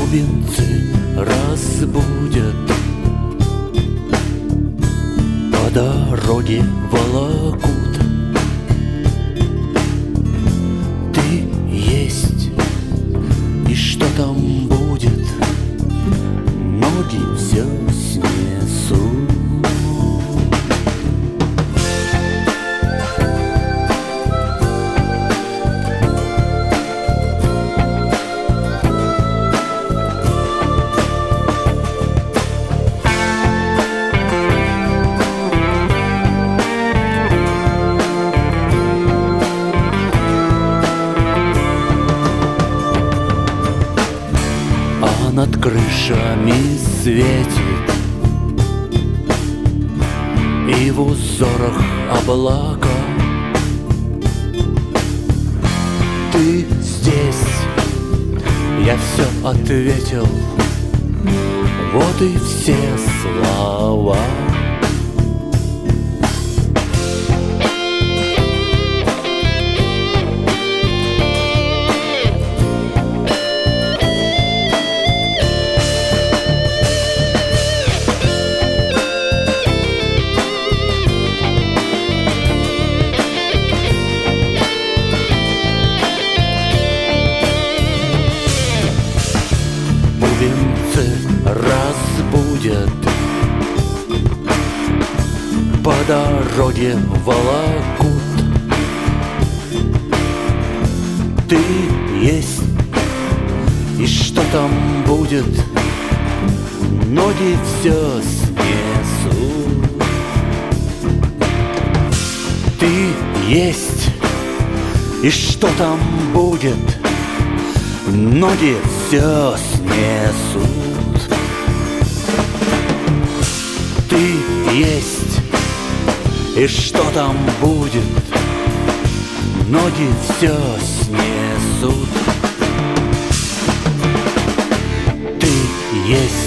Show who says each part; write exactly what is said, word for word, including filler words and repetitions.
Speaker 1: бубенцы разбудят, по дороге волокут. Ты есть, и что там будет, ноги все снесут. Над крышами светит, и в узорах облака. Ты здесь, я все ответил, вот и все слова. Бубенцы разбудят, по дороге волокут. Ты есть, и что там будет, ноги все снесут. Ты есть, и что там будет, ноги все снесут. Ты есть, и что там будет, ноги все снесут. Ты есть,